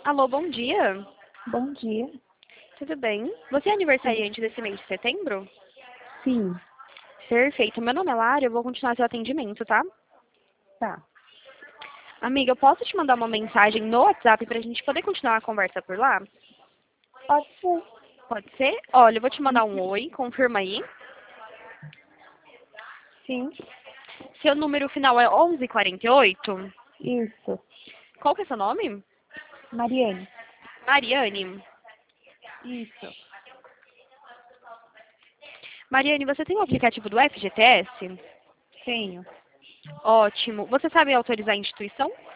Alô, bom dia. Bom dia. Tudo bem? Você é Sim. aniversariante desse mês de setembro? Sim, Perfeito. Meu nome é Lara, eu vou continuar seu atendimento, tá? tá. Amiga, eu posso te mandar uma mensagem no WhatsApp pra gente poder continuar a conversa por lá? Pode ser. Pode ser? Olha, eu vou te mandar um Uhum. oi, confirma aí. Sim, Seu número final é 1148. isso. Qual que é seu nome? Mariane. Mariane. Isso. Mariane, você tem o aplicativo do FGTS? Tenho. Ótimo. Você sabe autorizar a instituição?